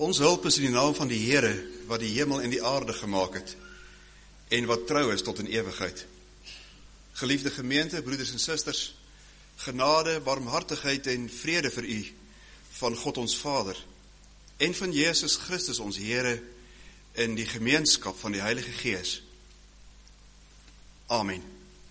Ons hulp is in die naam van die Here, wat die hemel en die aarde gemaak het, en wat trou is tot in ewigheid. Geliefde gemeente, broeders en susters, genade, barmhartigheid en vrede vir u, van God ons Vader, en van Jesus Christus ons Here, in die gemeenskap van die Heilige Gees. Amen.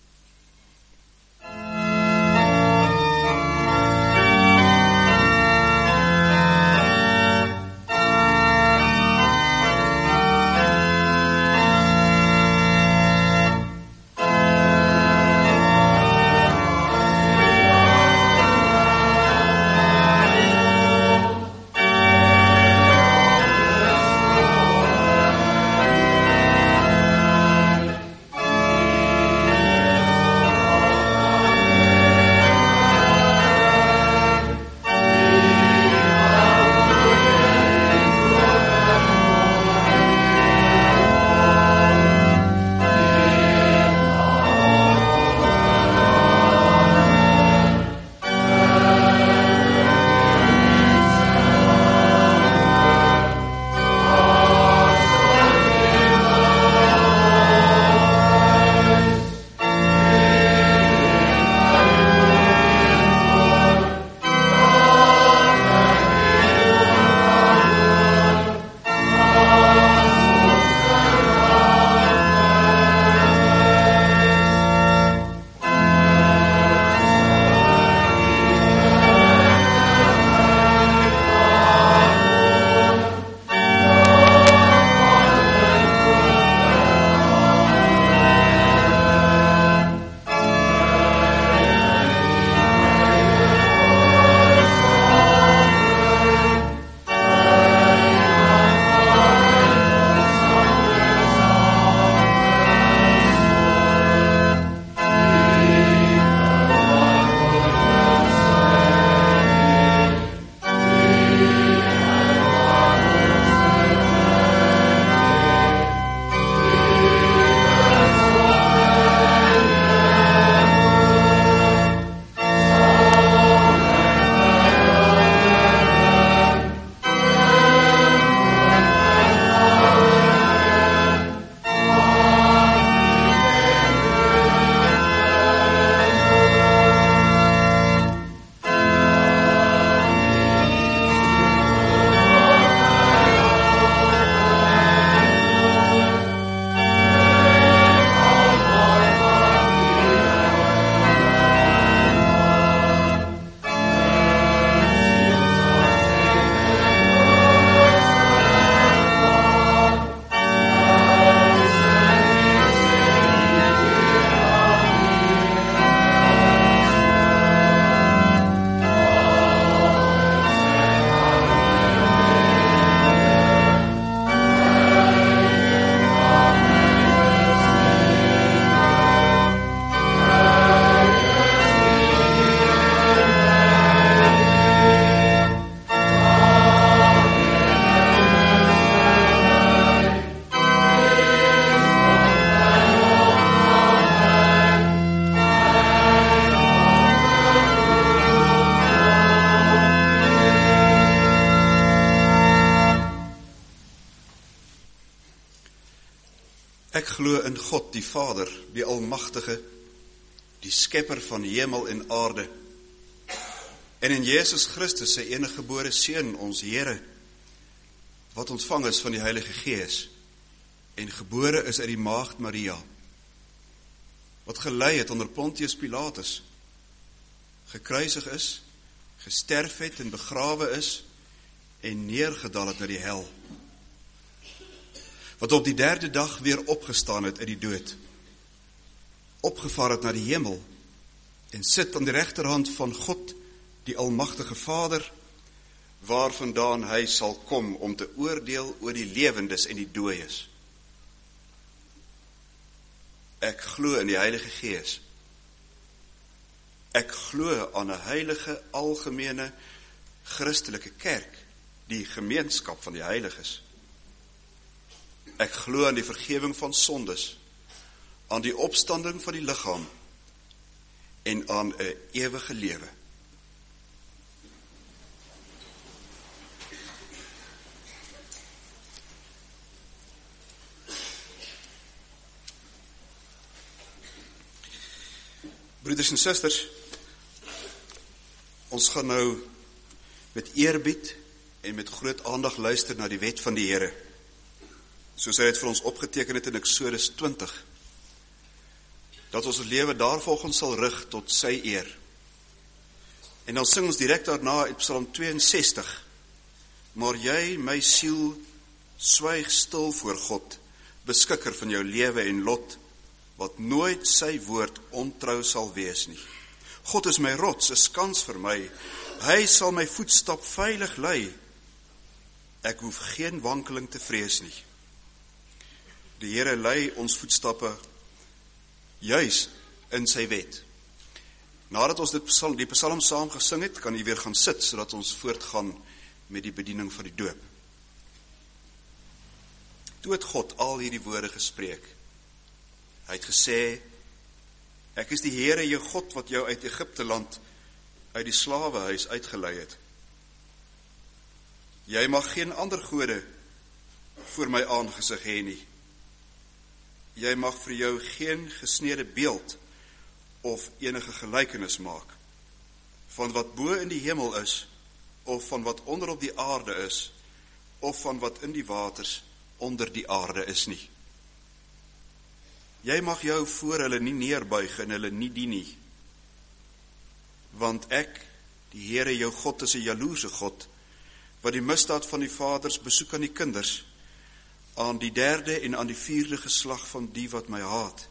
Ek glo in God, die Vader, die Almagtige, die Skepper van hemel en aarde, en in Jesus Christus, sy eniggebore Seun, ons Here, wat ontvang is van die Heilige Gees, en gebore is uit die maagd Maria, wat gelei het onder Pontius Pilatus, gekruisig is, gesterf het en begrawe is, en neergedaal het na die hel, wat op die 3de dag weer opgestaan het uit die dood, opgevaar het na die hemel, en sit aan die regterhand van God, die Almagtige Vader, waarvandaan hy sal kom om te oordeel oor die lewendes en die dooies. Ek glo in die Heilige Gees. Ek glo aan 'n heilige, algemene, Christelike kerk, die gemeenskap van die heiliges. Ek glo aan die vergewing van sondes, aan die opstanding van die liggaam en aan 'n ewige lewe. Broeders en susters, ons gaan nou met eerbied en met groot aandag luister na die wet van die Here, soos hy het vir ons opgeteken het in Eksodus 20, dat ons lewe daarvolgens sal rig tot sy eer. En dan sing ons direk daarna uit Psalm 62, maar jy, my siel, swyg stil voor God, beskikker van jou lewe en lot, wat nooit sy woord ontrou sal wees nie. God is my rots, 'n skans vir my. Hy sal my voetstap veilig lei. Ek hoef geen wankeling te vrees nie. Die Here lei ons voetstappe juis in sy wet. Nadat ons die psalm saam gesing het, kan jy weer gaan sit, sodat ons voortgaan met die bediening van die doop. Toe het God al hierdie woorde gespreek. Hy het gesê, ek is die Here jou God wat jou uit Egipte land, uit die slawehuis uitgelei het. Jy mag geen ander gode voor my aangesig hê nie. Jy mag vir jou geen gesnede beeld of enige gelykenis maak, van wat bo in die hemel is, of van wat onder op die aarde is, of van wat in die waters onder die aarde is nie. Jy mag jou voor hulle nie neerbuig en hulle nie dien nie, want ek, die Here jou God, is 'n jaloerse God, wat die misdaad van die vaders besoek aan die kinders, aan die 3de en aan die 4de geslag van die wat my haat.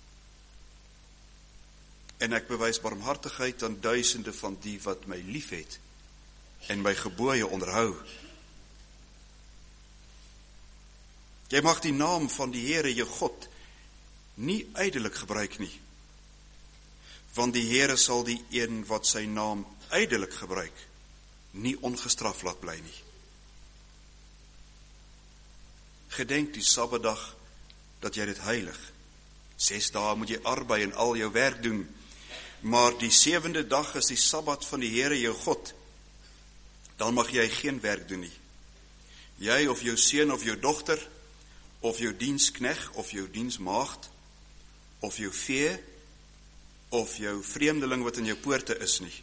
En ek bewys barmhartigheid aan duisende van die wat my liefhet en my gebooie onderhou. Jy mag die naam van die Here jou God nie ydelik gebruik nie, want die Here sal die een wat sy naam ydelik gebruik, nie ongestraf laat bly nie. Gedenk die Sabbatdag dat jy dit heilig. 6 dae moet jy arbei en al jou werk doen, maar die 7de dag is die Sabbat van die Here jou God. Dan mag jy geen werk doen nie. Jy of jou seun of jou dogter, of jou dienskneg of jou diensmaagd, of jou vee, of jou vreemdeling wat in jou poorte is nie.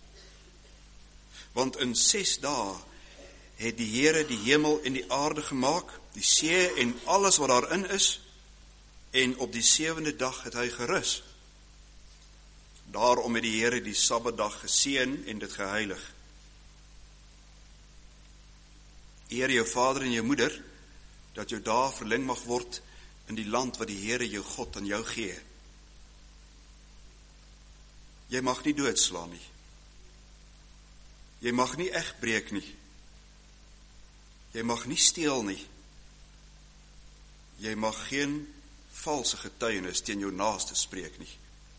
Want in 6 dae het die Here die hemel en die aarde gemaak, die see en alles wat daarin is, en op die 7de dag het hy gerus. Daarom het die Here die Sabbatdag geseën en dit geheilig. Eer jou vader en jou moeder, dat jou dae verleng mag word in die land wat die Here jou God aan jou gee. Jy mag nie doodslaan nie. Jy mag nie egbreek nie. Jy mag nie steel nie. Jy mag geen valse getuienis teen jou naaste spreek nie.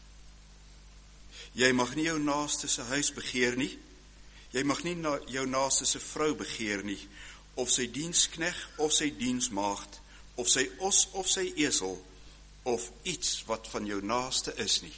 Jy mag nie jou naaste se huis begeer nie. Jy mag nie jou naaste se vrou begeer nie, of sy dienskneg, of sy diensmaagd, of sy os, of sy esel, of iets wat van jou naaste is nie.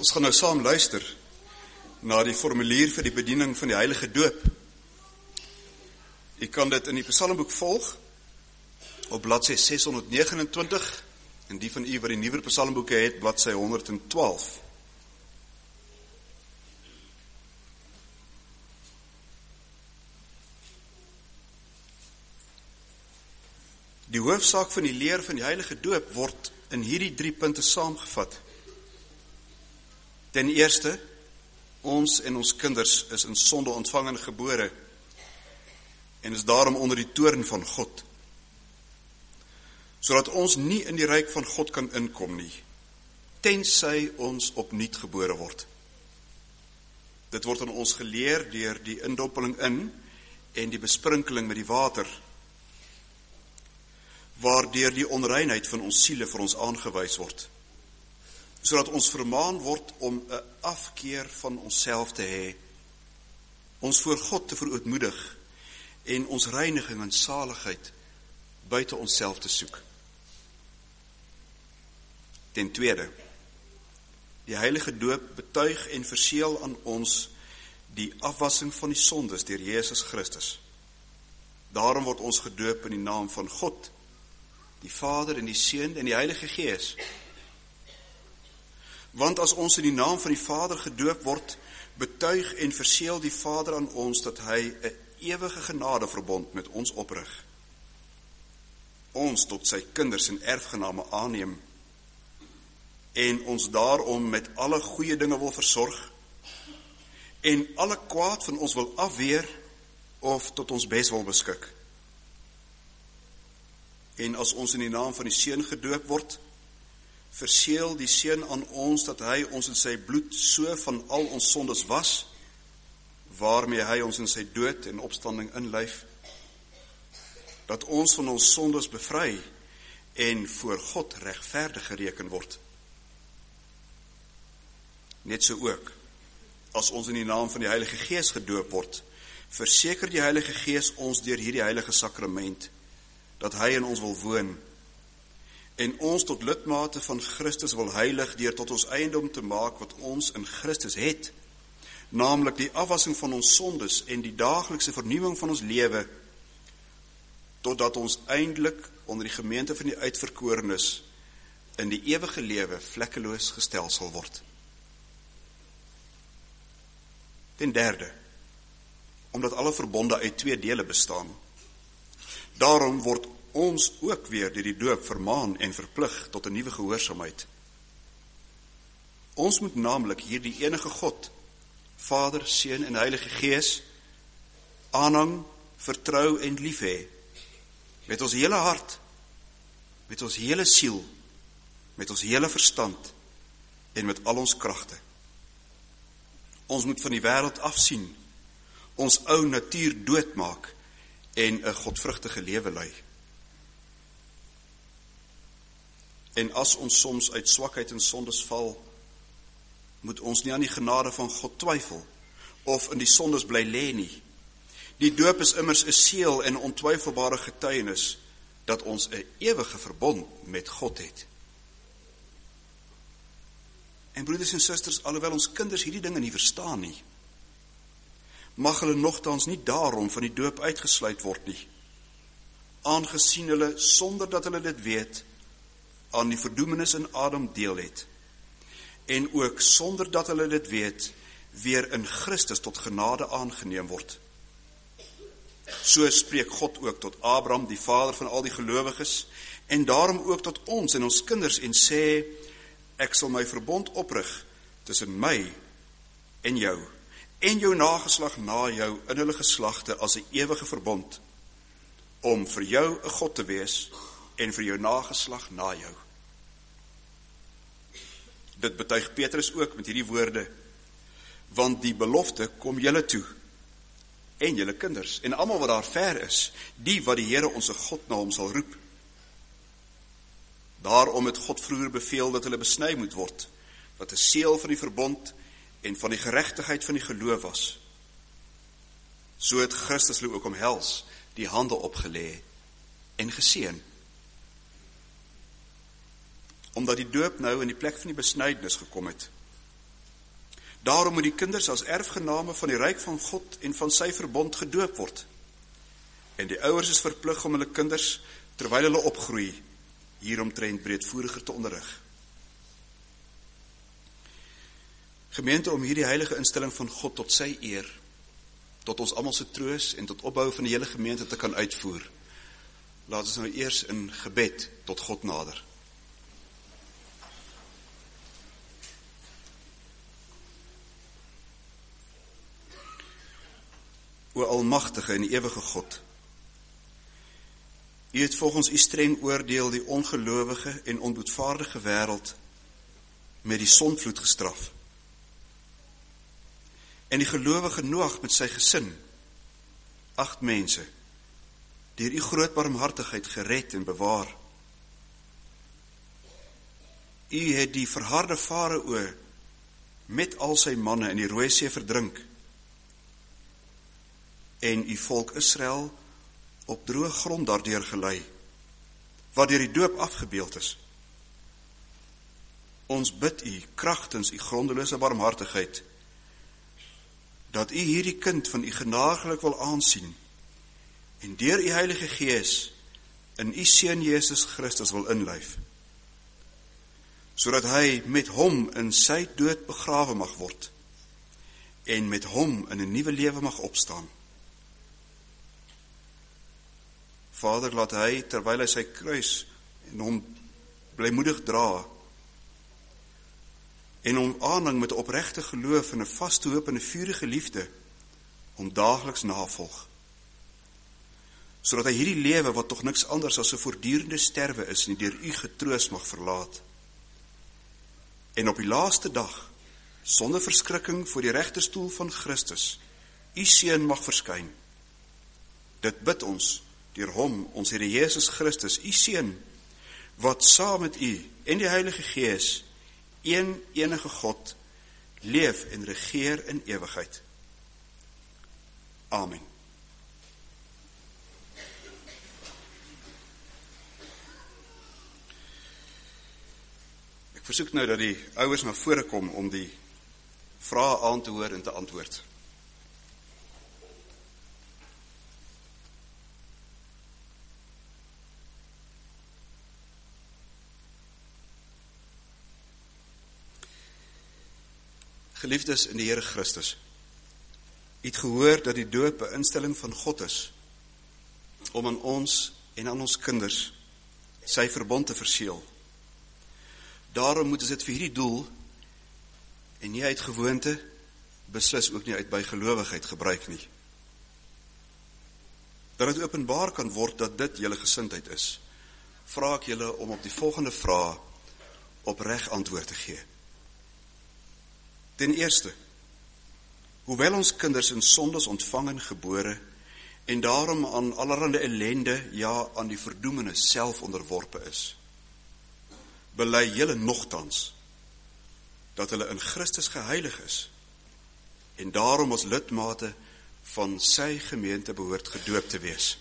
Ons gaan nou saam luister na die formulier vir die bediening van die heilige doop. U kan dit in die Psalmboek volg op bladsy 629 en die van u wat die nuwer Psalmboeke het, bladsy 112. Die hoofsaak van die leer van die heilige doop word in hierdie 3 punte saamgevat. Ten eerste, ons en ons kinders is in sonde ontvang en gebore en is daarom onder die toorn van God, sodat ons nie in die ryk van God kan inkom nie, tensy ons opnuut gebore word. Dit word aan ons geleer deur die indoppeling in en die besprinkeling met die water, waardeur die onreinheid van ons siele vir ons aangewys word, sodat ons vermaan word om 'n afkeer van onsself te hê, ons voor God te verootmoedig en ons reiniging en saligheid buite onsself te soek. Ten tweede, die heilige doop betuig en verseël aan ons die afwassing van die sondes deur Jesus Christus. Daarom word ons gedoop in die naam van God, die Vader en die Seun en die Heilige Gees. Want as ons in die naam van die Vader gedoop word, betuig en verseël die Vader aan ons dat hy 'n ewige genadeverbond met ons oprig, ons tot sy kinders en erfgename aanneem, en ons daarom met alle goeie dinge wil versorg, en alle kwaad van ons wil afweer, of tot ons bes wil beskik. En as ons in die naam van die Seun gedoop word, verseël die Seun aan ons dat hy ons in sy bloed so van al ons sondes was, waarmee hy ons in sy dood en opstanding inlyf, dat ons van ons sondes bevry en voor God regverdig gereken word. Net so ook, as ons in die naam van die Heilige Gees gedoop word, verseker die Heilige Gees ons deur hierdie heilige sakrament, dat hy in ons wil woon, en ons tot lidmate van Christus wil heilig deur tot ons eiendom te maak wat ons in Christus het, naamlik die afwassing van ons sondes en die daaglikse vernuwing van ons lewe, totdat ons eindelik onder die gemeente van die uitverkorenes in die ewige lewe vlekkeloos gestel sal word. Ten derde, omdat alle verbonde uit 2 dele bestaan, daarom word ons ook weer deur die doop vermaan en verplig tot 'n nuwe gehoorsaamheid. Ons moet naamlik hierdie enige God, Vader, Seun en Heilige Gees, aanhang, vertrou en lief hê, met ons hele hart, met ons hele siel, met ons hele verstand en met al ons kragte. Ons moet van die wêreld afsien, ons ou natuur doodmaak en 'n godvrugtige lewe lei. En as ons soms uit swakheid en sondes val, moet ons nie aan die genade van God twyfel of in die sondes bly lê nie. Die doop is immers 'n seël en ontwyfelbare getuienis dat ons 'n ewige verbond met God het. En broeders en susters, alhoewel ons kinders hierdie dinge nie verstaan nie, mag hulle nogtans nie daarom van die doop uitgesluit word nie, aangesien hulle, sonder dat hulle dit weet, aan die verdoemenis in Adam deel het, en ook sonder dat hulle dit weet, weer in Christus tot genade aangeneem word. So spreek God ook tot Abraham, die vader van al die gelowiges, en daarom ook tot ons en ons kinders, en sê, ek sal my verbond oprig tussen my en jou nageslag na jou in hulle geslagte as 'n ewige verbond, om vir jou 'n God te wees en vir jou nageslag na jou. Dit betuig Petrus ook met hierdie woorde, want die belofte kom julle toe, en julle kinders, en almal wat daar ver is, die wat die Here ons God na hom sal roep. Daarom het God vroeër beveel dat hulle besny moet word, wat 'n seël van die verbond en van die geregtigheid van die geloof was. So het Christus hulle ook omhels, die hande opgelê en geseën. Omdat die doop nou in die plek van die besnydenis gekom het, Daarom moet die kinders as erfgename van die ryk van God en van sy verbond gedoop word. En die ouers is verplig om hulle kinders, terwyl hulle opgroei, hieromtrent breedvoeriger te onderrig. Gemeente, om hierdie heilige instelling van God tot sy eer, tot ons almal se troos en tot opbou van die hele gemeente te kan uitvoer, laat ons nou eers in gebed tot God nader. O almagtige en ewige God, U het volgens U streng oordeel die ongelowige en onboedvaardige wêreld met die sondvloed gestraf. En die gelowige Noag met sy gesin, 8 mense, deur U groot barmhartigheid gered en bewaar. U het die verharde Farao met al sy manne in die Rooi See verdrink en U volk Israel op droë grond daardeur gelei, wat deur die doop afgebeeld is. Ons bid U kragtens U grondelose barmhartigheid, dat U hierdie kind van U genadiglik wil aansien, en deur U Heilige Gees in U Seun Jesus Christus wil inlyf, sodat hy met hom in sy dood begrawe mag word, en met hom in 'n nuwe lewe mag opstaan. Vader, laat hy, terwyl hy sy kruis en hom blymoedig dra, en hom aanhang met 'n opregte geloof en 'n vaste hoop en 'n vurige liefde, hom daagliks navolg, sodat hy hierdie lewe, wat tog niks anders as 'n voortdurende sterwe is, nie deur U getroos mag verlaat, en op die laaste dag, sonder verskrikking voor die regterstoel van Christus, U Seun mag verskyn. Dit bid ons, deur hom, ons Here Jesus Christus, U Seun, wat saam met U en die Heilige Gees, een enige God, leef en regeer in ewigheid. Amen. Ek versoek nou dat die ouers na vore kom om die vrae aan te hoor en te antwoord. Geliefdes in die Here Christus, U het gehoor dat die doop 'n instelling van God is, om aan ons en aan ons kinders sy verbond te verseël. Daarom moet ons dit vir hierdie doel, en nie uit gewoonte, beslis ook nie uit bygelowigheid gebruik nie. Dat dit openbaar kan word dat dit julle gesindheid is, vra ek julle om op die volgende vrae opreg antwoord te gee. Ten eerste, hoewel ons kinders in sondes ontvang en gebore, en daarom aan allerhande ellende, ja, aan die verdoemenis self onderworpe is, bely julle nogtans, dat hulle in Christus geheilig is, en daarom as lidmate van sy gemeente behoort gedoop te wees.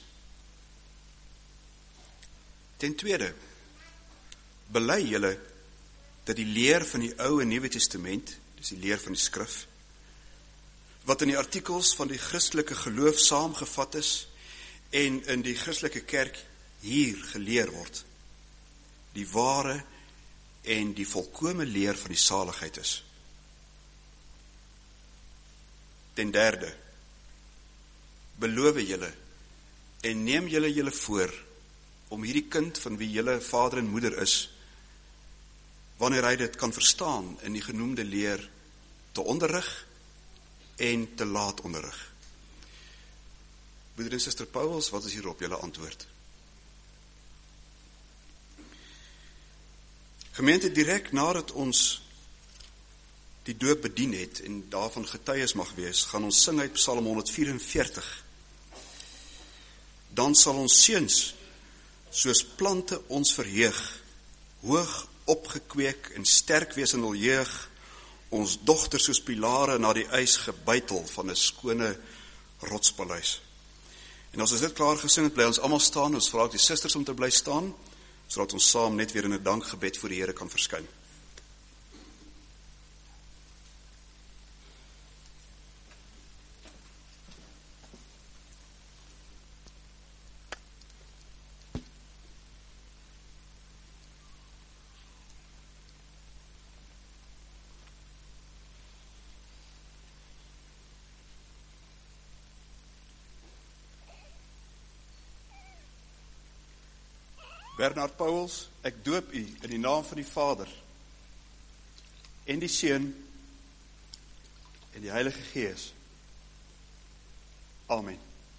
Ten tweede, bely julle dat die leer van die Ou en Nuwe Testament, dis die leer van die skrif, wat in die artikels van die Christelike geloof saamgevat is en in die Christelike kerk hier geleer word, die ware en die volkome leer van die saligheid is. Ten derde, beloof julle en neem julle voor om hierdie kind van wie julle vader en moeder is, wanneer hy dit kan verstaan in die genoemde leer, te onderrig en te laat onderrig. Broeder en suster Pauwels, wat is hierop julle antwoord? Gemeente, direk nadat ons die doop bedien het en daarvan getuies mag wees, gaan ons sing uit Psalm 144. Dan sal ons seuns soos plante ons verheug, hoog opgekweek en sterk wees in hul jeug, ons dogters soos pilare na die ys gebytel van 'n skone rotspaleis. En as ons dit klaar gesing het, bly ons almal staan, ons vra die susters om te bly staan, sodat ons saam net weer in 'n dankgebed voor die Here kan verskyn. Bernard Pauwels, ek doop u in die naam van die Vader en die Seun en die Heilige Gees. Amen.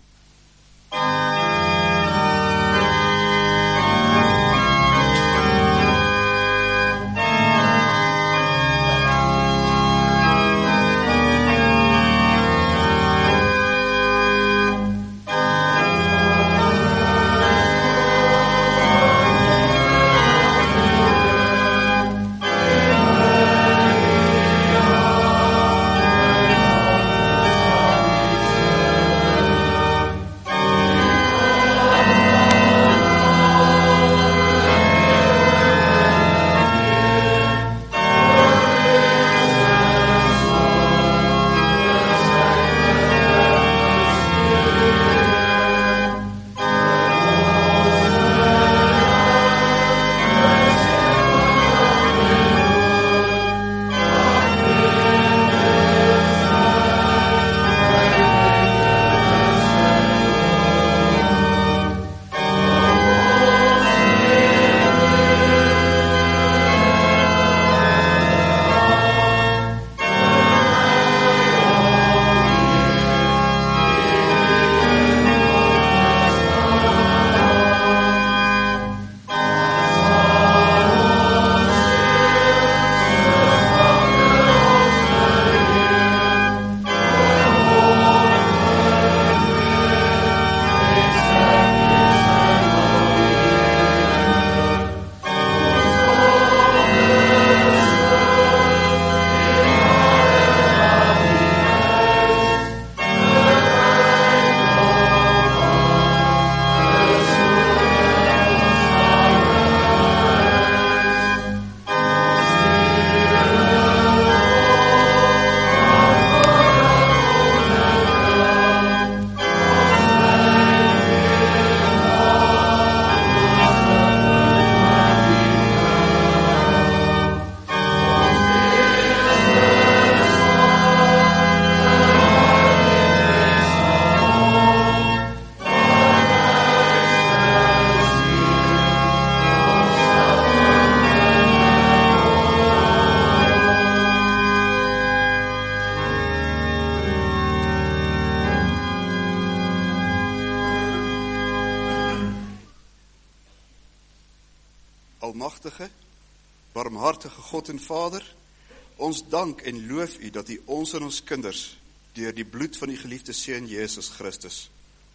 Almagtige, barmhartige God en Vader, ons dank en loof u dat u ons en ons kinders deur die bloed van die geliefde Seun Jesus Christus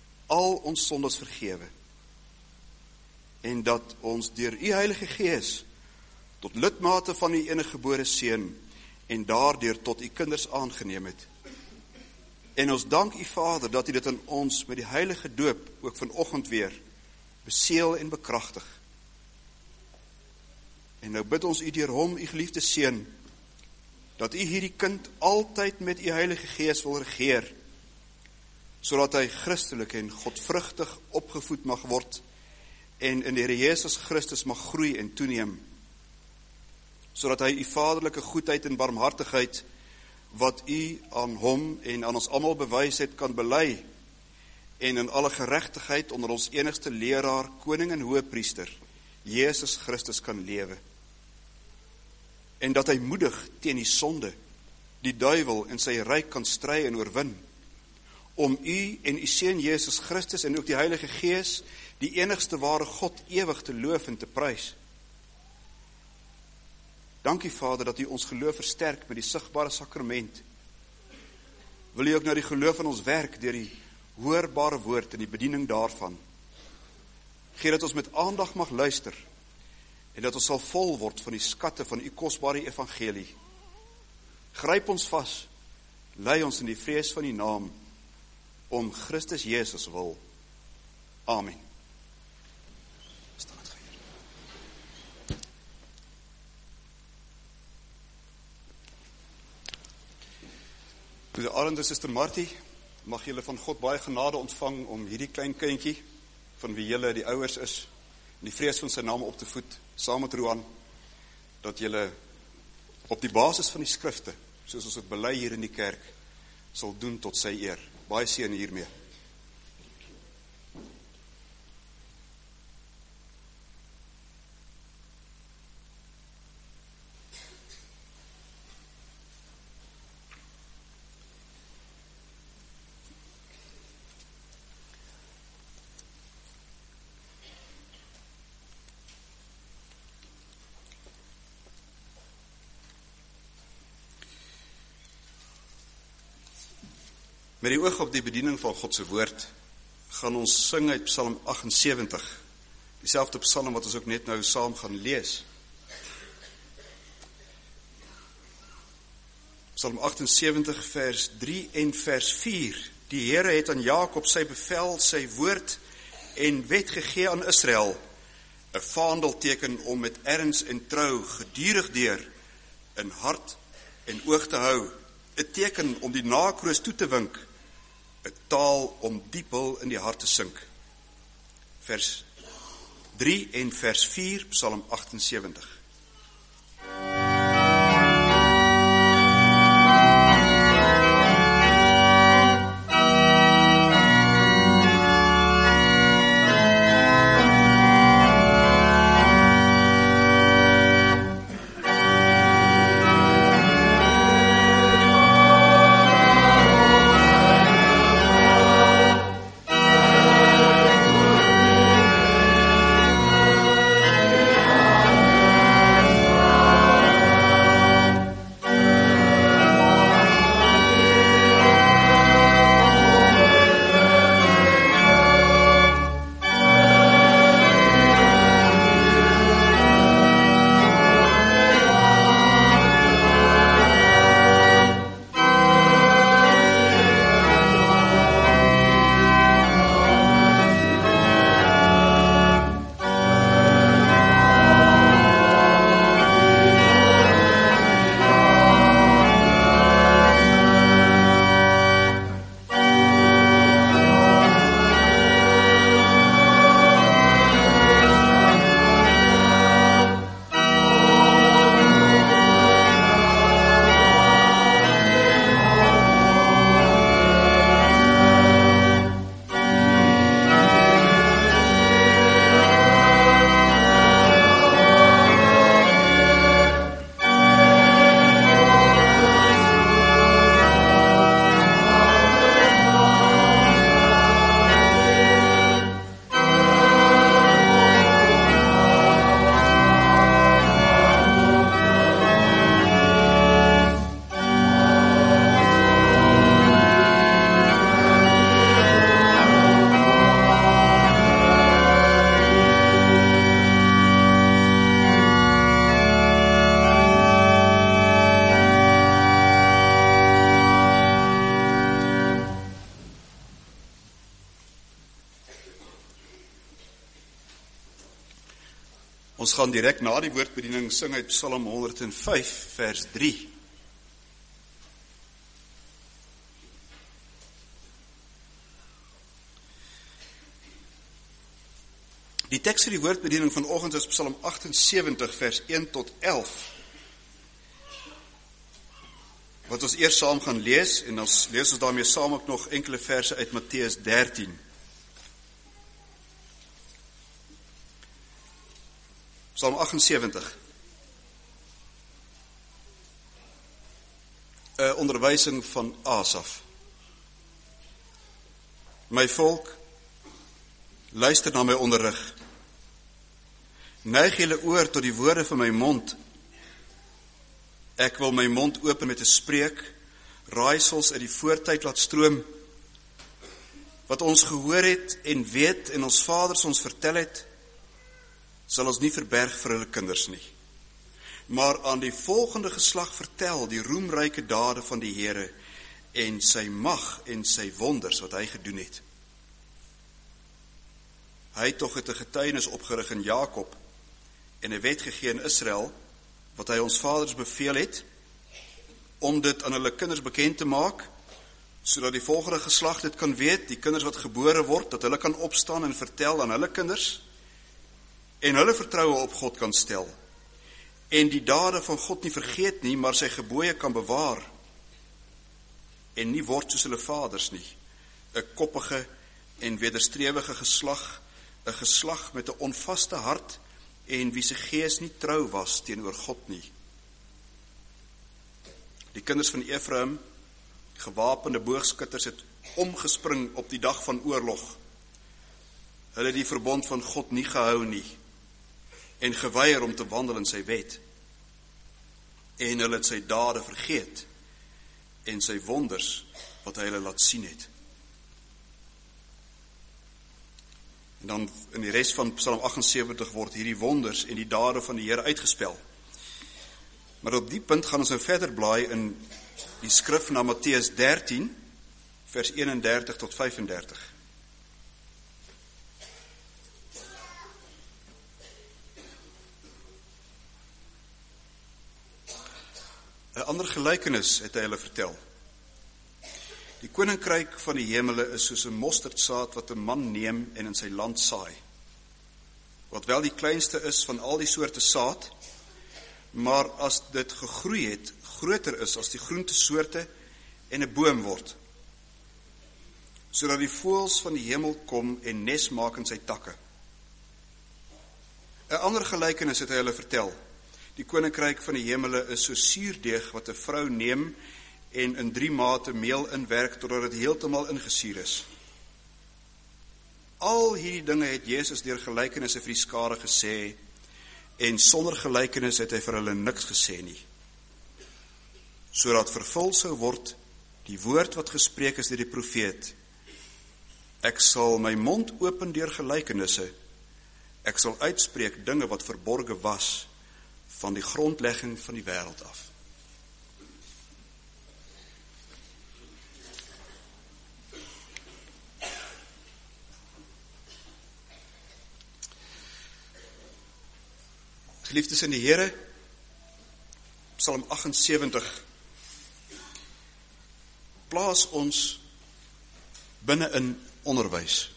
al ons sondes vergewe en dat ons deur u Heilige Gees tot lidmate van u eniggebore Seun en daardeur tot u kinders aangeneem het. En ons dank u Vader dat u dit in ons met die heilige doop ook vanoggend weer beseël en bekragtig. En nou bid ons u deur hom, u geliefde Seun, dat u hierdie kind altyd met u Heilige Gees wil regeer, sodat hy christelik en godvrugtig opgevoed mag word en in die Here Jesus Christus mag groei en toeneem, sodat hy u vaderlike goedheid en barmhartigheid wat u aan hom en aan ons almal bewys het kan bely en in alle geregtigheid onder ons enigste leraar, koning en hoëpriester, Jesus Christus kan lewe. En dat hy moedig teen die sonde, die duiwel en sy ryk kan stry en oorwin, om u en u Seun Jesus Christus en ook die Heilige Gees, die enigste ware God, ewig te loof en te prys. Dankie Vader dat u ons geloof versterk met die sigbare sakrament. Wil u ook nou die geloof in ons werk deur die hoorbare woord en die bediening daarvan. Gee dat ons met aandag mag luister en dat ons sal vol word van die skatte van u kosbare evangelie. Gryp ons vas, lei ons in die vrees van die naam, om Christus Jesus wil. Amen. Broeder Arend en Suster Martie, mag julle van God baie genade ontvang om hierdie klein kindjie, van wie julle die ouers is, in die vrees van sy naam op te voed, saam met Roan, dat julle op die basis van die skrifte, soos ons het bely hier in die kerk, sal doen tot sy eer. Baie seën hiermee. Met die oog op die bediening van God se woord, gaan ons sing uit Psalm 78, dieselfde psalm wat ons ook net nou saam gaan lees. Psalm 78 vers 3 en vers 4. Die Here het aan Jakob sy bevel, sy woord en wet gegee aan Israel, 'n vaandelteken om met erns en trou gedurig deur in hart en oog te hou, 'n teken om die nakroos toe te wink, 'n taal om diepel in die hart te sink. Vers 3 en vers 4, Psalm 78. Ons gaan direk na die woordbediening sing uit Psalm 105 vers 3. Die teks vir die woordbediening vanoggend is Psalm 78 vers 1 tot 11. Wat ons eers saam gaan lees en ons lees ons daarmee saam ook nog enkele verse uit Matteus 13. Psalm 78. 'n onderwysing van Asaf. My volk, luister na my onderrig. Neig julle oor tot die woorde van my mond. Ek wil my mond open met 'n spreek, raaisels uit die voortyd laat stroom. Wat ons gehoor het en weet en ons vaders ons vertel het, sal ons nie verberg vir hulle kinders nie, maar aan die volgende geslag vertel die roemryke dade van die Here en sy mag en sy wonders wat hy gedoen het. Hy tog het 'n getuienis opgerig in Jakob en 'n wet gegee in Israel, wat hy ons vaders beveel het, om dit aan hulle kinders bekend te maak, sodat die volgende geslag dit kan weet, die kinders wat gebore word, dat hulle kan opstaan en vertel aan hulle kinders, en hulle vertroue op God kan stel, en die dade van God nie vergeet nie, maar sy gebooie kan bewaar, en nie word soos hulle vaders nie, 'n koppige en wederstrewige geslag, 'n geslag met 'n onvaste hart, en wie se gees nie trou was teenoor God nie. Die kinders van Efraim, gewapende boogskutters, het omgespring op die dag van oorlog. Hulle het die verbond van God nie gehou nie, en geweier om te wandel in sy wet. En hulle het sy dade vergeet, en sy wonders wat hy hulle laat sien het. En dan in die res van Psalm 78 word hierdie wonders en die dade van die Here uitgespel. Maar op die punt gaan ons nou verder blaai in die skrif na Matteus 13, vers 31 tot 35. Een ander gelykenis het hy hulle vertel. Die koninkryk van die hemele is soos 'n mosterdsaad wat 'n man neem en in sy land saai. Wat wel die kleinste is van al die soorte saad, maar as dit gegroei het, groter is as die groentesoorte en 'n boom word, sodat die voëls van die hemel kom en nes maak in sy takke. 'n ander gelykenis het hy hulle vertel. Die koninkryk van die hemele is so suurdeeg wat 'n vrou neem en in 3 mate meel inwerk totdat dit heeltemal ingesuur is. Al hierdie dinge het Jesus deur gelykenisse vir die skare gesê, en sonder gelykenis het hy vir hulle niks gesê nie. Sodat vervul sou word die woord wat gespreek is deur die profeet: Ek sal my mond open deur gelykenisse, ek sal uitspreek dinge wat verborge was van die grondlegging van die wêreld af. Geliefdes in die Here, Psalm 78 plaas ons binne in onderwys.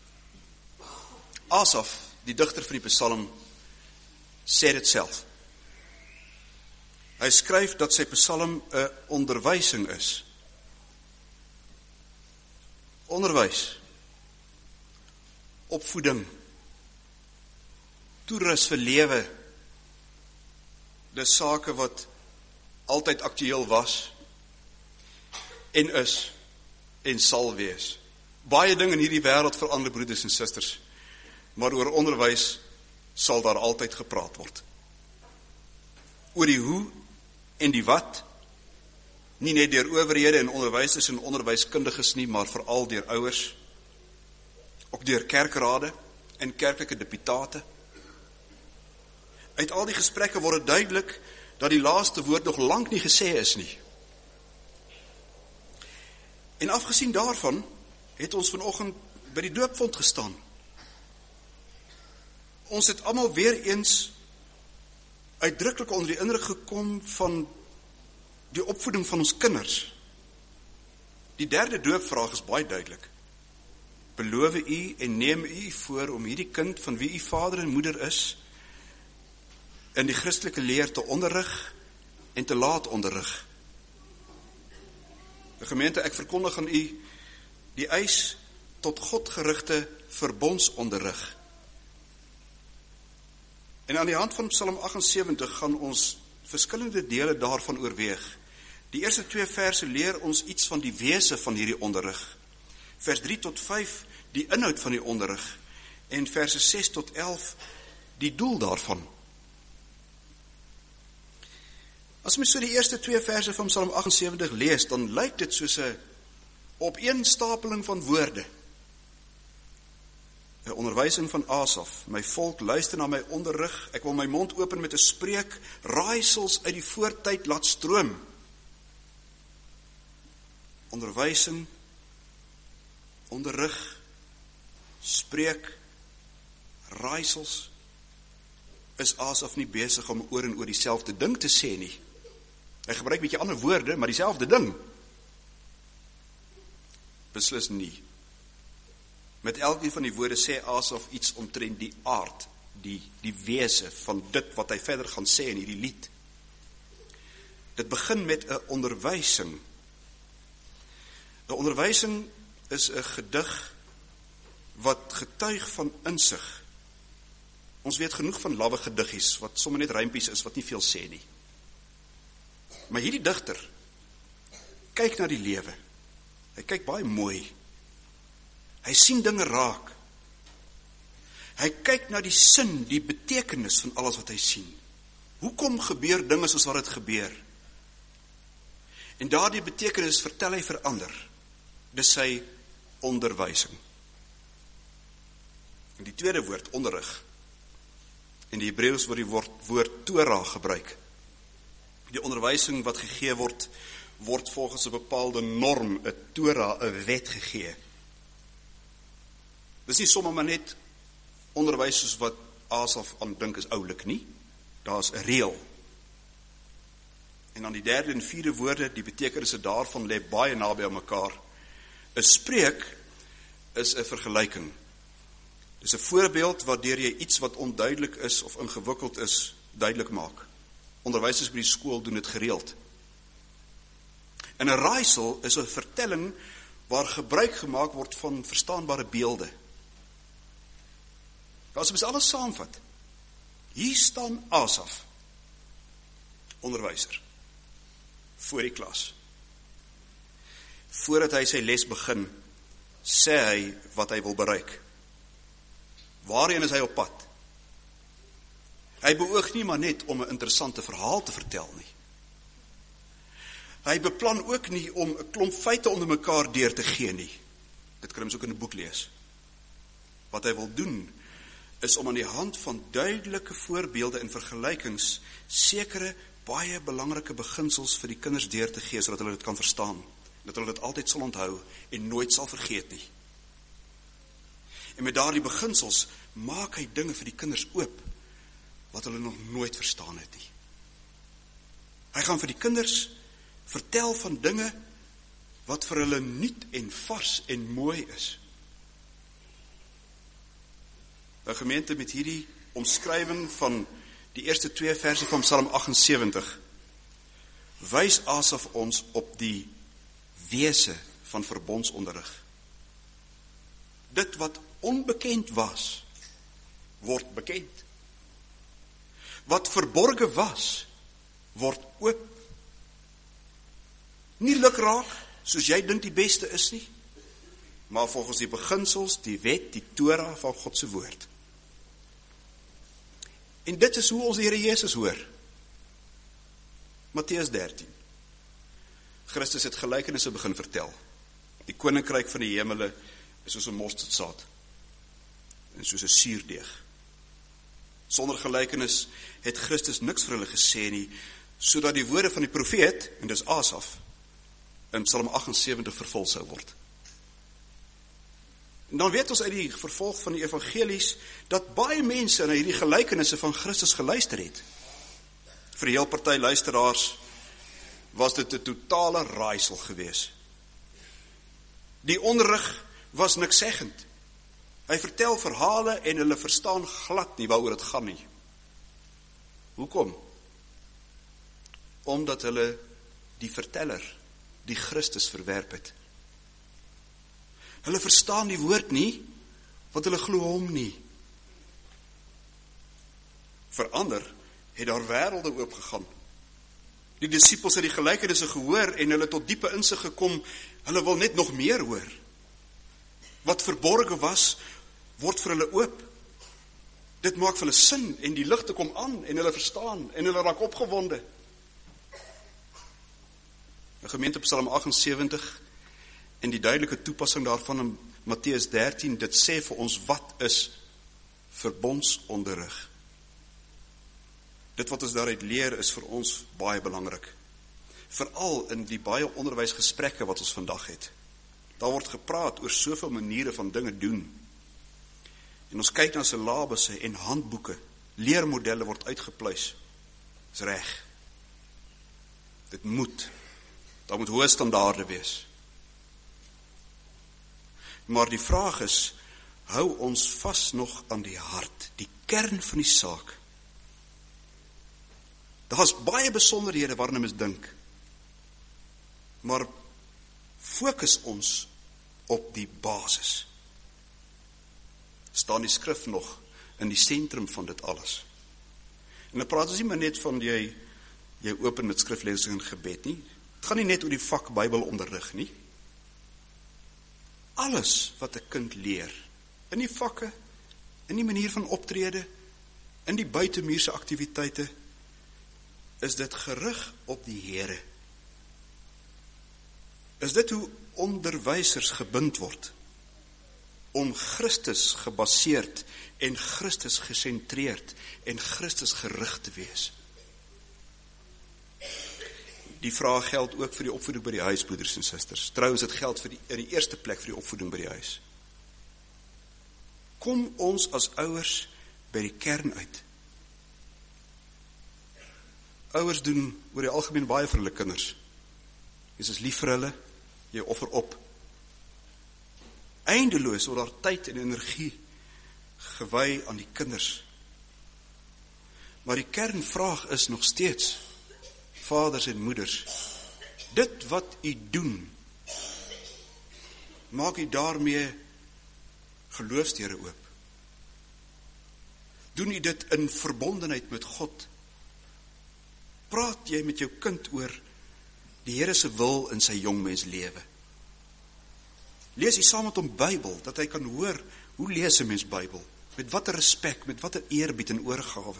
Asaf, die digter van die Psalm, sê dit self. Hy skryf dat sy Psalm 'n onderwysing is. Onderwys, opvoeding, toerus vir lewe, dis sake wat altyd aktueel was en is en sal wees. Baie dinge in hierdie wêreld verander, broeders en susters, maar oor onderwys sal daar altyd gepraat word. Oor die hoe en die wat, nie net deur owerhede en onderwysers en onderwyskundiges nie, maar veral deur ouers, ook deur kerkrade en kerklike deputate. Uit al die gesprekke word dit duidelik dat die laaste woord nog lank nie gesê is nie. En afgesien daarvan het ons vanoggend by die doopvond gestaan. Ons het almal weer eens uitdruklik onder die indruk gekom van die opvoeding van ons kinders. Die derde doopvraag is baie duidelik. Beloof u en neem u voor om hierdie kind van wie u vader en moeder is, in die Christelike leer te onderrig en te laat onderrig. Die gemeente, ek verkondig aan u die eis tot God gerigte verbondsonderrig. En aan die hand van Psalm 78 gaan ons verskillende dele daarvan oorweeg. Die eerste 2 verse leer ons iets van die wese van hierdie onderrig. Vers 3 tot 5 die inhoud van die onderrig en verse 6 tot 11 die doel daarvan. As mens so die eerste 2 verse van Psalm 78 lees, dan lyk dit soos 'n opeenstapeling van woorde. 'n onderwysing van Asaf. My volk, luister na my onderrig. Ek wil my mond open met 'n spreek, raaisels uit die voortyd laat stroom. Onderwysing, onderrig, spreek, raaisels. Is Asaf nie besig om oor en oor dieselfde ding te sê nie? Hy gebruik 'n bietjie ander woorde, maar dieselfde ding. Beslis nie. Met elkeen van die woorde sê Asaf iets omtrent die aard, die wese van dit wat hy verder gaan sê in hierdie lied. Dit begin met 'n onderwysing. 'n Onderwysing is 'n gedig wat getuig van insig. Ons weet genoeg van lawwe gediggies, wat sommer net rympies is, wat nie veel sê nie. Maar hierdie digter kyk na die lewe. Hy kyk baie mooi. Hy sien dinge raak. Hy kyk na die sin, die betekenis van alles wat hy sien. Hoekom gebeur dinge soos wat dit gebeur? En daardie betekenis vertel hy vir ander. Dis sy onderwysing. En die tweede woord, onderrig. In die Hebreëus word die woord Torah gebruik. Die onderwysing wat gegee word volgens 'n bepaalde norm, 'n Torah, 'n wet gegee. Dis nie sommer maar net onderwys soos wat Asaf aan dink is oulik nie. Daar's 'n reël. En dan die derde en vierde woorde, die betekenisse daarvan lê baie naby aan mekaar. 'n Spreek is 'n vergelyking. Dis 'n voorbeeld waardeur jy iets wat onduidelik is of ingewikkeld is, duidelik maak. Onderwysers by die skool doen dit gereeld. En 'n raaisel is 'n vertelling waar gebruik gemaak word van verstaanbare beelde. As ons alles saamvat, hier staan Asaf, onderwyser, voor die klas. Voordat hy sy les begin, sê hy wat hy wil bereik. Waarheen is hy op pad? Hy beoog nie maar net om 'n interessante verhaal te vertel nie. Hy beplan ook nie om 'n klomp feite onder mekaar deur te gee nie. Dit kan ons ook in 'n boek lees. Wat hy wil doen, is om aan die hand van duidelike voorbeelde en vergelykings sekere baie belangrike beginsels vir die kinders deur te gee, sodat hulle dit kan verstaan, dat hulle dit altyd sal onthou en nooit sal vergeet nie. En met daardie beginsels maak hy dinge vir die kinders oop, wat hulle nog nooit verstaan het nie. Hy gaan vir die kinders vertel van dinge, wat vir hulle nuut en vars en mooi is. 'n Gemeente met hierdie omskrywing van die eerste 2 verse van Psalm 78, wys Asaf ons op die wese van verbondsonderrig. Dit wat onbekend was, word bekend. Wat verborge was, word oop. Nie lukraak, soos jy dink die beste is nie, maar volgens die beginsels, die wet, die Torah van God se woord. En dit is hoe ons die Here Jesus hoor. Matteus 13. Christus het gelykenisse begin vertel. Die koninkryk van die hemele is soos 'n mosterdsaad en soos 'n suurdeeg. Sonder gelykenis het Christus niks vir hulle gesê nie, sodat die woorde van die profeet, en dis Asaf, in Psalm 78 vervul sou word. En dan weet ons uit die vervolg van die evangelies, dat baie mense na hierdie gelykenisse van Christus geluister het. Vir die heel party luisteraars was dit 'n totale raaisel gewees. Die onderrig was nikszeggend. Hy vertel verhale en hulle verstaan glad nie waaroor dit gaan nie. Hoekom? Omdat hulle die verteller, die Christus verwerp het. Hulle verstaan die woord nie, want hulle glo hom nie. Verander het daar wêrelde oopgegaan. Die disippels het die gelykenisse gehoor en hulle tot diepe insig gekom, hulle wil net nog meer hoor. Wat verborge was, word vir hulle oop. Dit maak vir hulle sin en die ligte kom aan en hulle verstaan en hulle raak opgewonde. 'n Gemeente op Psalm 78 en die duidelike toepassing daarvan in Matteus 13, dit sê vir ons wat is verbondsonderrig. Dit wat ons daaruit leer is vir ons baie belangrik. Veral in die baie onderwysgesprekke wat ons vandag het. Daar word gepraat oor soveel maniere van dinge doen. En ons kyk na syllabusse en handboeke, leermodelle word uitgepluis. Dis reg. Dit moet. Daar moet hoë standaarde wees. Maar die vraag is, hou ons vas nog aan die hart, die kern van die saak. Daar is baie besonderhede waarna mens dink. Maar fokus ons op die basis. Staan die skrif nog in die sentrum van dit alles. En dan praat ons nie maar net van jy open met skriflesing en gebed nie. Het gaan nie net oor die vak Bybelonderrig nie. Alles wat 'n kind leer, in die vakke, in die manier van optrede, in die buitemuurse aktiwiteite, is dit gerig op die Here. Is dit hoe onderwysers gebind word om Christus gebaseerd en Christus gesentreerd en Christus gerig te wees. Die vraag geld ook vir die opvoeding by die huis, broeders en susters. Trouwens, dit geld in die eerste plek vir die opvoeding by die huis. Kom ons as ouers by die kern uit. Ouers doen oor die algemeen baie vir hulle kinders. Jy is lief vir hulle, jy offer op. Eindeloos word daar tyd en energie gewy aan die kinders. Maar die kernvraag is nog steeds, vaders en moeders, dit wat u doen, maak u daarmee geloofsdeure oop? Doen u dit in verbondenheid met God? Praat jy met jou kind oor die Here se wil in sy jongmens lewe? Lees jy saam met hom Bybel, dat hy kan hoor, hoe lees 'n mens Bybel? Met watter respek, met watter eerbied en oorgawe?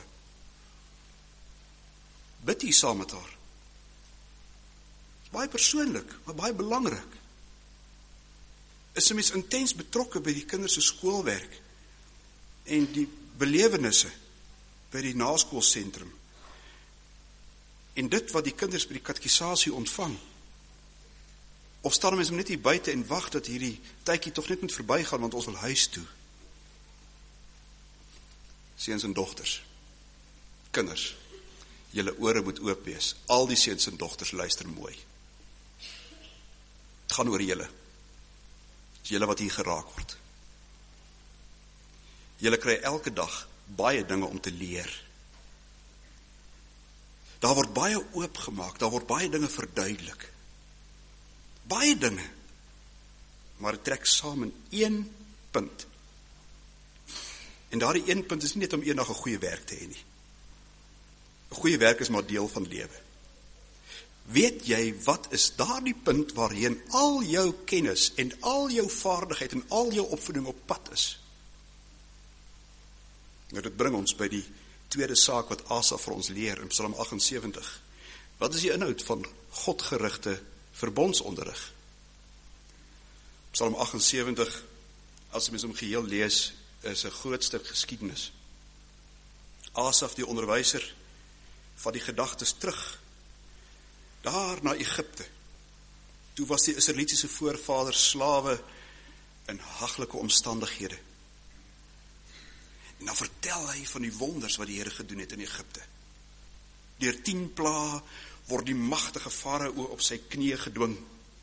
Bid jy saam met haar? Baie persoonlik, maar baie belangrik. Is 'n mens intens betrokke by die kinders se skoolwerk en die belewennisse by die naskoolsentrum en dit wat die kinders by die katekisasie ontvang? Of staan ons net hier buite en wag dat hierdie tydjie tog net moet verbygaan want ons wil huis toe? Seuns en dogters, kinders, julle ore moet oop wees. Al die seuns en dogters luister mooi. Het gaan oor julle. Dis julle wat hier geraak word. Julle kry elke dag baie dinge om te leer. Daar word baie oopgemaak, daar word baie dinge verduidelik. Baie dinge, maar het trek saam in een punt. En daardie een punt is nie net om eendag 'n goeie werk te hê nie. 'n Goeie werk is maar deel van lewe. Weet jy wat is daardie punt waarheen al jou kennis en al jou vaardigheid en al jou opvoeding op pad is? Nou dit bring ons by die tweede saak wat Asaf vir ons leer in Psalm 78. Wat is die inhoud van godgerigte verbondsonderrig? Psalm 78, as mens hom geheel lees, is 'n groot stuk geskiedenis. Asaf, die onderwyser, vat die gedagtes terug, daar na Egipte. Toe was die Israelitiese voorvaders slawe in haglike omstandighede. En dan vertel hy van die wonders wat die Here gedoen het in Egipte. Deur 10 plaae word die magtige Farao op sy knieë gedwing.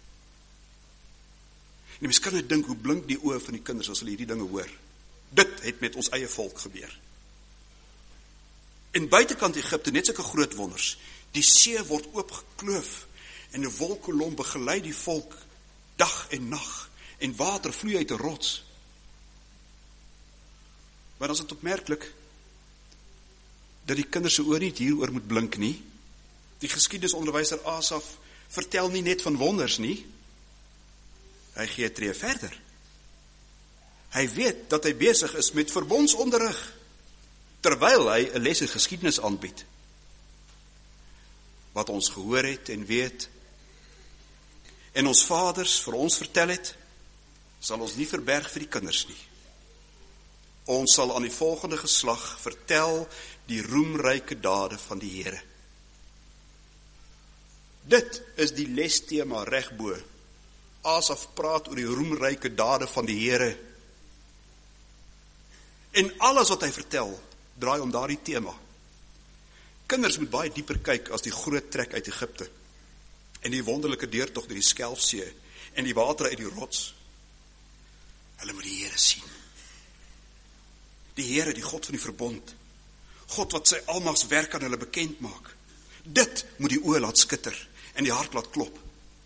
En mens kan net dink hoe blink die oë van die kinders as hulle hierdie dinge hoor. Dit het met ons eie volk gebeur. En buitekant Egipte net sulke groot wonders. Die see word oopgekloof en 'n wolkkolom begelei die volk dag en nag en water vloei uit 'n rots. Maar as dit opmerklik dat die kinders se oë nie hieroor moet blink nie. Die geskiedenisonderwyser Asaf vertel nie net van wonders nie. Hy gee 'n tree verder. Hy weet dat hy besig is met verbondsonderrig, terwyl hy 'n les in geskiedenis aanbied. Wat ons gehoor het en weet, en ons vaders vir ons vertel het, sal ons nie verberg vir die kinders nie. Ons sal aan die volgende geslag vertel die roemryke dade van die Here. Dit is die lesthema regbo. Asaf praat oor die roemryke dade van die Here. En alles wat hy vertel, draai om daardie tema. Kinders moet baie dieper kyk as die groot trek uit Egipte, en die wonderlike deurtog deur die Skelfsee, en die water uit die rots. Hulle moet die Here sien. Die Here, die God van die verbond. God wat sy almagswerk aan hulle bekend maak. Dit moet die oë laat skitter, en die hart laat klop.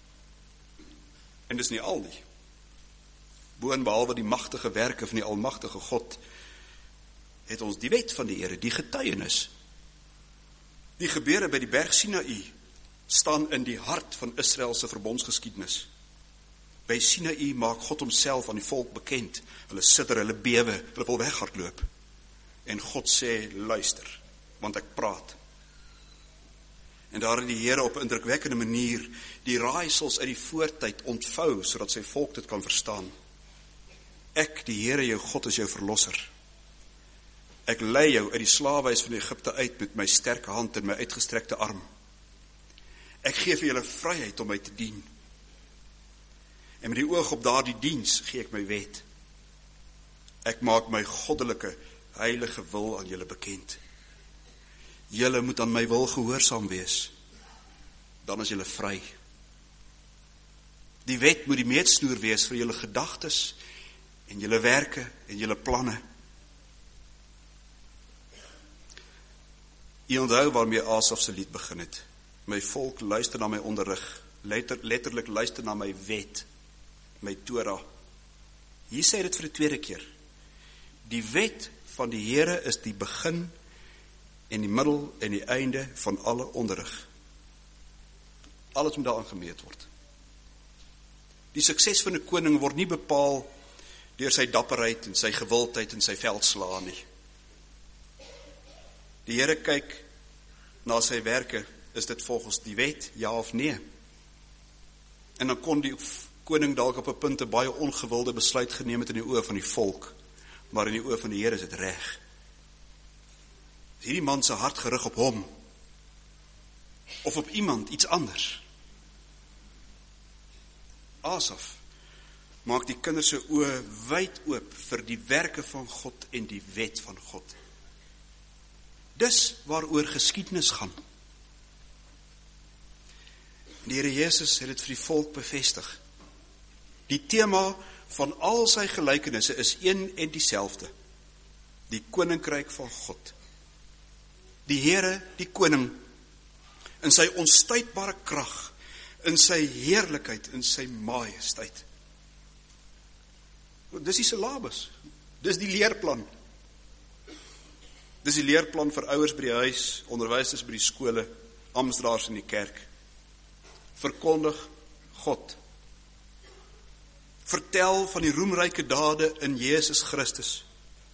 En dis nie al nie. Boonbehalwe die magtige werke van die almagtige God, het ons die wet van die Here, die getuienis. Die gebeure by die berg Sinaï staan in die hart van Israel se verbondsgeskiedenis. By Sinaï maak God homself aan die volk bekend. Hulle sidder, hulle bewe, hulle wil weghardloop. En God sê, luister, want ek praat. En daar het die Here op 'n indrukwekkende manier die raaisels uit die voortyd ontvou, sodat sy volk dit kan verstaan. Ek, die Here jou God, is jou verlosser. Ek lei jou uit die slawehuis van Egipte uit met my sterke hand en my uitgestrekte arm. Ek gee vir julle vryheid om my te dien. En met die oog op daardie diens gee ek my wet. Ek maak my goddelike, heilige wil aan julle bekend. Julle moet aan my wil gehoorsaam wees. Dan is julle vry. Die wet moet die meetsnoer wees vir julle gedagtes en julle werke en julle planne. U onthou waarmee Asaf se lied begin het. My volk luister na my onderrig, letterlik luister na my wet, my Torah. Hier sê dit vir die tweede keer. Die wet van die Here is die begin en die middel en die einde van alle onderrig. Alles moet daaraan gemeet word. Die sukses van 'n koning word nie bepaal deur sy dapperheid en sy gewildheid en sy veldslaan nie. Die Here kyk na sy werke, is dit volgens die wet, ja of nee? En dan kon die koning dalk op 'n punt 'n baie ongewilde besluit geneem het in die oë van die volk, maar in die oë van die Here is dit reg. Hierdie man se hart gerig op hom, of op iemand, iets anders. Asaf maak die kinders se oë wyd oop vir die werke van God en die wet van God. Dis waaroor geskiedenis gaan. Die Here Jesus het dit vir die volk bevestig. Die tema van al sy gelykenisse is een en dieselfde. Die koninkryk van God. Die Here, die koning, in sy onstuitbare krag, in sy heerlikheid, in sy majesteit. Dis die syllabus. Dis die leerplan. Dis die leerplan vir ouers by die huis, onderwysers by die skole, amptdraers in die kerk. Verkondig God. Vertel van die roemryke dade in Jesus Christus.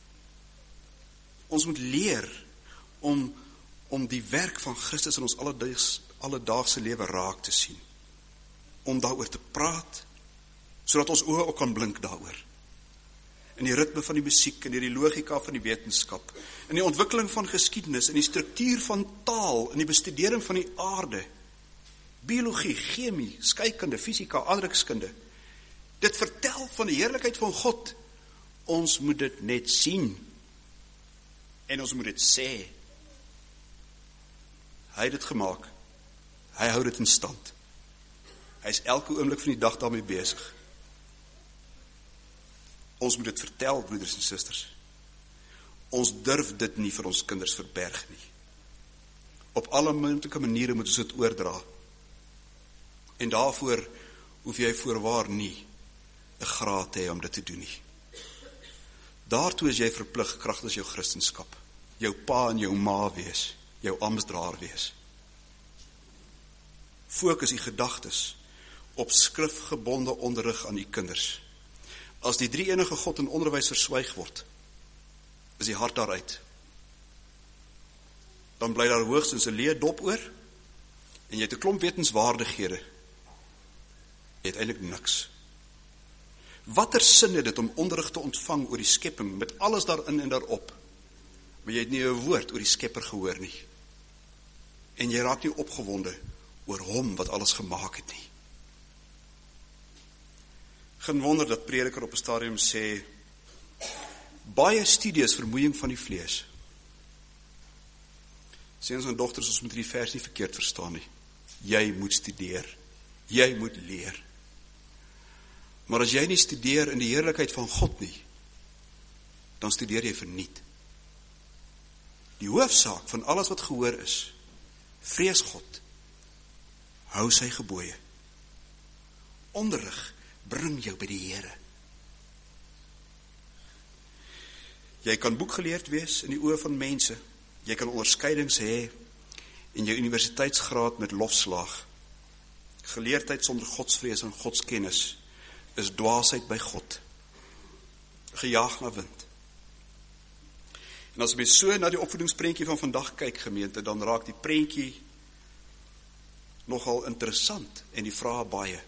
Ons moet leer om die werk van Christus in ons alledaagse lewe raak te sien. Om daaroor te praat, sodat ons oë ook kan blink daaroor. In die ritme van die musiek, in die logika van die wetenskap, in die ontwikkeling van geskiedenis, in die struktuur van taal, in die bestudering van die aarde, biologie, chemie, skeikunde, fisika, aardrykskunde. Dit vertel van die heerlikheid van God. Ons moet dit net sien. En ons moet dit sê. Hy het dit gemaak. Hy hou dit in stand. Hy is elke oomblik van die dag daarmee besig. Ons moet dit vertel, broeders en susters. Ons durf dit nie vir ons kinders verberg nie. Op alle moontlike maniere moet ons dit oordra. En daarvoor hoef jy voorwaar nie 'n graad te hê om dit te doen nie. Daartoe is jy verplig kragtens jou Christenskap, jou pa en jou ma wees, jou amptdraer wees. Fokus die gedagtes op skrifgebonde onderrig aan die kinders. As die drie enige God in onderwys verswyg word, is die hart daaruit. Dan bly daar hoogstens 'n leë dop oor, en jy het 'n klomp wetenswaardighede. Jy het eintlik niks. Watter sin het dit om onderrig te ontvang oor die skepping, met alles daarin en daarop, maar jy het nie 'n woord oor die Skepper gehoor nie. En jy raak nie opgewonde oor hom wat alles gemaak het nie. Geen wonder dat prediker op 'n stadium sê, baie studie is vermoeiing van die vlees. Seuns en dogters, ons moet die vers nie verkeerd verstaan nie. Jy moet studeer. Jy moet leer. Maar as jy nie studeer in die heerlikheid van God nie, dan studeer jy verniet. Die hoofsaak van alles wat gehoor is, vrees God, hou sy gebooie. Onderrig bring jou by die Here. Jy kan boekgeleerd wees in die oë van mense, jy kan onderskeidings hê en jou universiteitsgraad met lofslaag. Geleerdheid sonder godsvrees en godskennis is dwaasheid by God, gejaag na wind. En as mens so na die opvoedingsprentjie van vandag kyk, gemeente, dan raak die prentjie nogal interessant en die vrae baie.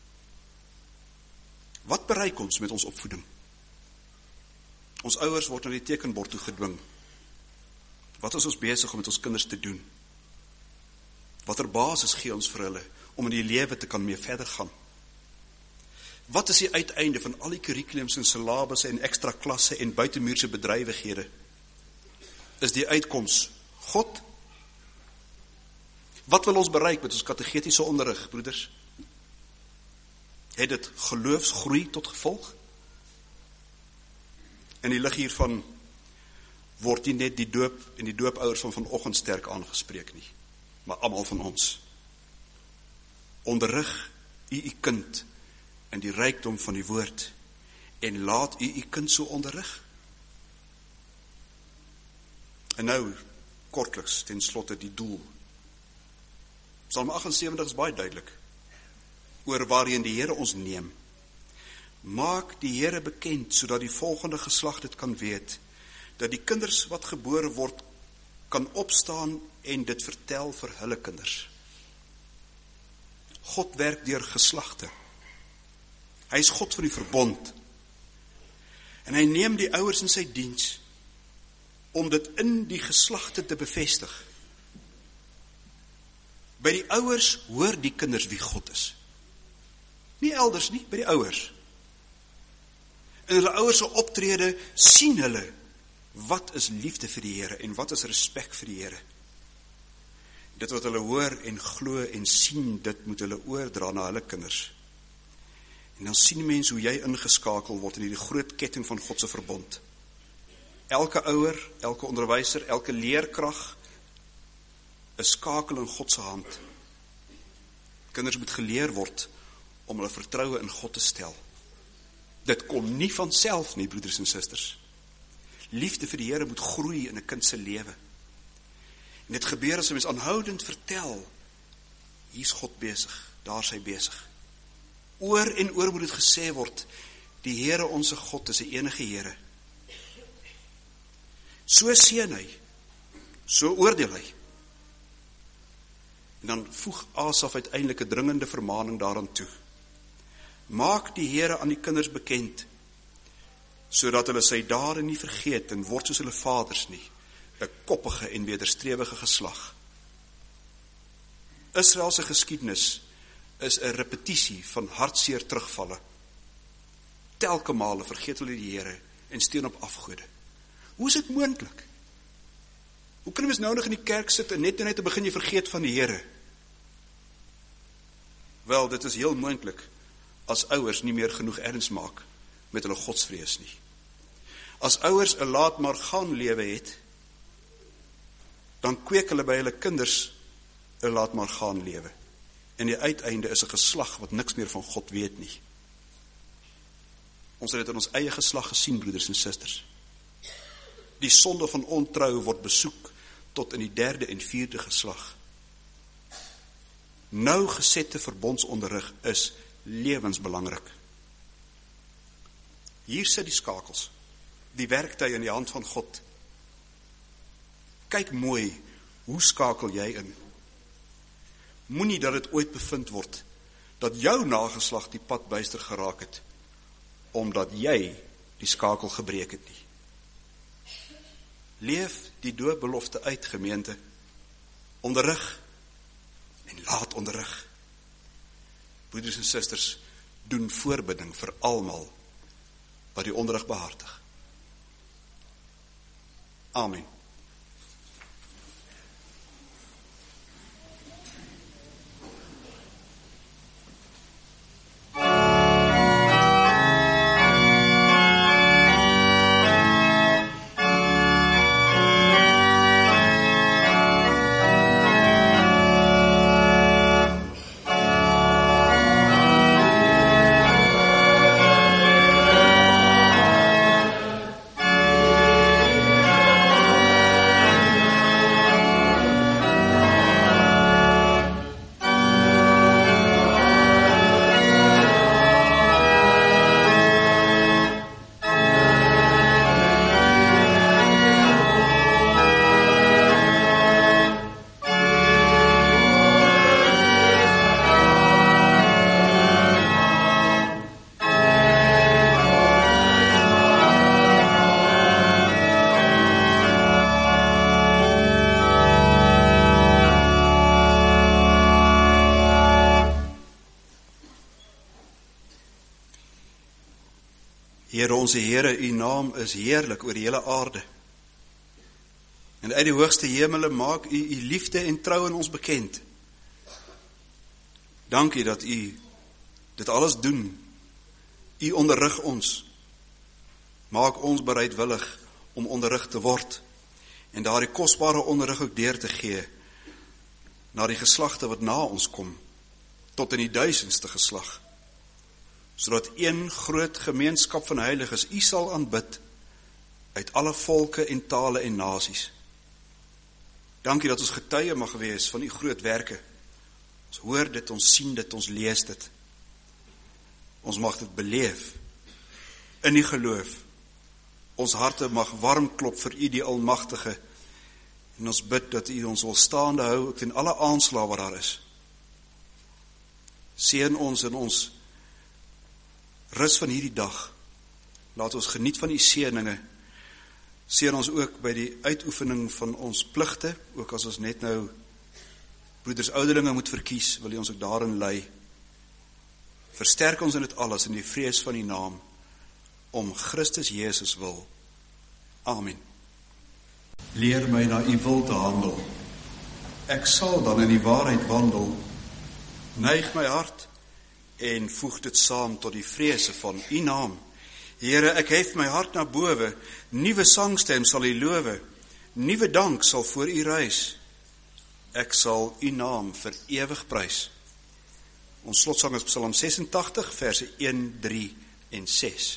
Wat bereik ons met ons opvoeding? Ons ouers word na die tekenbord toe gedwing. Wat is ons besig om met ons kinders te doen? Watter basis gee ons vir hulle om in die lewe te kan mee verder gaan? Wat is die uiteinde van al die curriculums en syllabusse en ekstra klasse en buitemuurse bedrywighede? Is die uitkoms God? Wat wil ons bereik met ons katechetiese onderrig, broeders? Het dit geloofsgroei tot gevolg? In die lig hiervan word nie net die doop en die doopouers van vanoggend sterk aangespreek nie, maar almal van ons. Onderrig u kind in die rykdom van die woord en laat u kind so onderrig. En nou, kortliks, ten slotte die doel. Psalm 78 is baie duidelik oor waarheen die Here ons neem. Maak die Here bekend, sodat die volgende geslag dit kan weet, dat die kinders wat gebore word, kan opstaan en dit vertel vir hulle kinders. God werk deur geslagte. Hy is God van die verbond. En hy neem die ouers in sy diens, om dit in die geslagte te bevestig. By die ouers hoor die kinders wie God is. Nie elders nie, by die ouers. In hulle ouers se optrede sien hulle wat is liefde vir die Here en wat is respek vir die Here. Dit wat hulle hoor en glo en sien, dit moet hulle oordra na hulle kinders. En dan sien mens hoe jy ingeskakel word in die groot ketting van God se verbond. Elke ouer, elke onderwyser, elke leerkrag is skakel in God se hand. Kinders moet geleer word om hulle vertroue in God te stel. Dit kom nie van self nie, broeders en susters. Liefde vir die Here moet groei in 'n kind se lewe. En dit gebeur as 'n mens aanhoudend vertel, hier's God besig, daar's hy besig. Oor en oor moet dit gesê word, die Here onse God is die enige Here. So seën hy, so oordeel hy. En dan voeg Asaf uiteindelik 'n dringende vermaning daaraan toe. Maak die Here aan die kinders bekend, sodat hulle sy dade nie vergeet en word soos hulle vaders nie, 'n koppige en wederstrewige geslag. Israel se geskiedenis is 'n repetisie van hartseer terugvalle. Telke male vergeet hulle die Here en steun op afgode. Hoe is dit moontlik? Hoe kan jy nou nog in die kerk sit en net te begin jy vergeet van die Here? Wel, dit is heel moontlik as ouers nie meer genoeg erns maak met hulle godsvrees nie. As ouers 'n laat maar gaan lewe het, dan kweek hulle by hulle kinders 'n laat maar gaan lewe. En die uiteinde is 'n geslag wat niks meer van God weet nie. Ons het dit in ons eie geslag gesien, broeders en susters. Die sonde van ontrou word besoek tot in die 3de en 4de geslag. Nou gesette verbondsonderrig is lewensbelangrik. Hier sit die skakels, die werktuie in die hand van God. Kyk mooi, hoe skakel jy in? Moenie dat dit ooit bevind word, dat jou nageslag die pad byster geraak het, omdat jy die skakel gebreek het nie. Leef die doopbelofte uit, gemeente. Onderrig en laat onderrig. Broeders en susters, doen voorbidding vir almal wat die onderrig behartig. Amen. Here, onze Here, u naam is heerlik oor die hele aarde. En uit die hoogste hemele maak u u liefde en trou in ons bekend. Dankie dat u dit alles doen. U onderrig ons. Maak ons bereidwillig om onderrig te word. En daardie kosbare onderrig ook deur te gee na die geslagte wat na ons kom, tot in die 1000ste geslag. Sodat een groot gemeenskap van heiliges u sal aanbid uit alle volke en tale en nasies. Dankie dat ons getuie mag wees van u groot werke. Ons hoor dit, ons sien dit, ons lees dit. Ons mag dit beleef in die geloof. Ons harte mag warm klop vir u die Almagtige. En ons bid dat u ons wil staande hou ook in alle aanslae wat daar is. Seën ons in ons rus van hierdie dag. Laat ons geniet van u seëninge. Seën ons ook by die uitoefening van ons pligte, ook as ons net nou broeders ouderlinge moet verkies, wil u ons ook daarin lei. Versterk ons in dit alles in die vrees van die naam, om Christus Jezus wil. Amen. Leer my na u wil te handel. Ek sal dan in die waarheid wandel. Neig my hart en voeg dit saam tot die vrese van u naam. Here, ek hef my hart na bowe, nuwe sangstem sal u lowe, nuwe dank sal voor u reis. Ek sal u naam vir ewig prys. Ons slotsang is Psalm 86, verse 1, 3 en 6.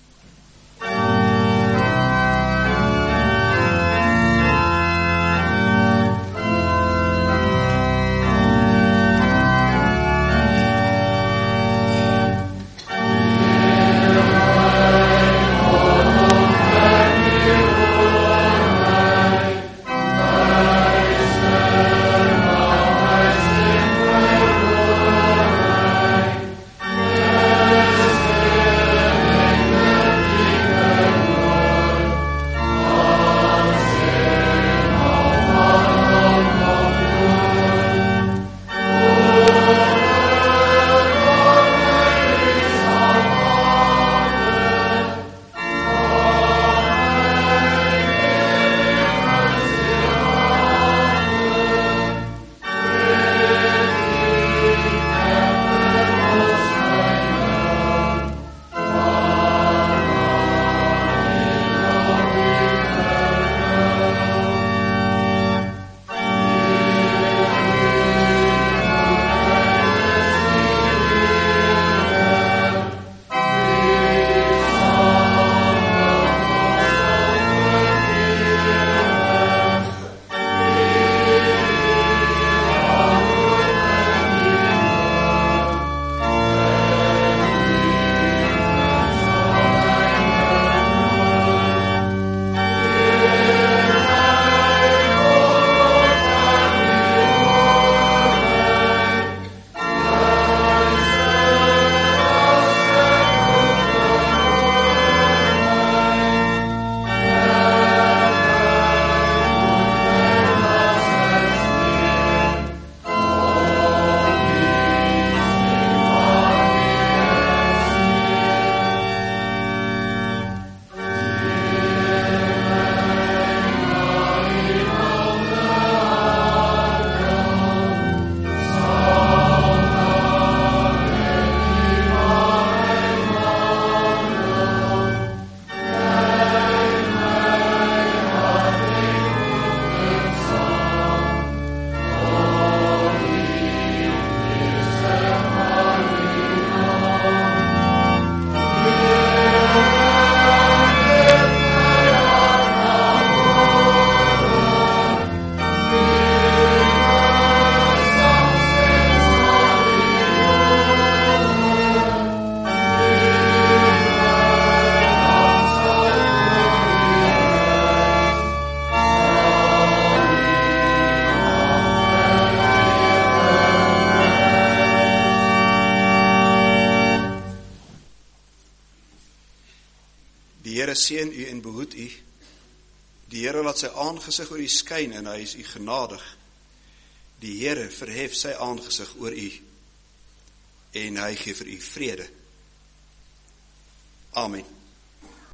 Here seën u en behoed u. Die Here laat sy aangesig oor u skyn en hy is u genadig. Die Here verhef sy aangesig oor u en hy gee vir u vrede. Amen.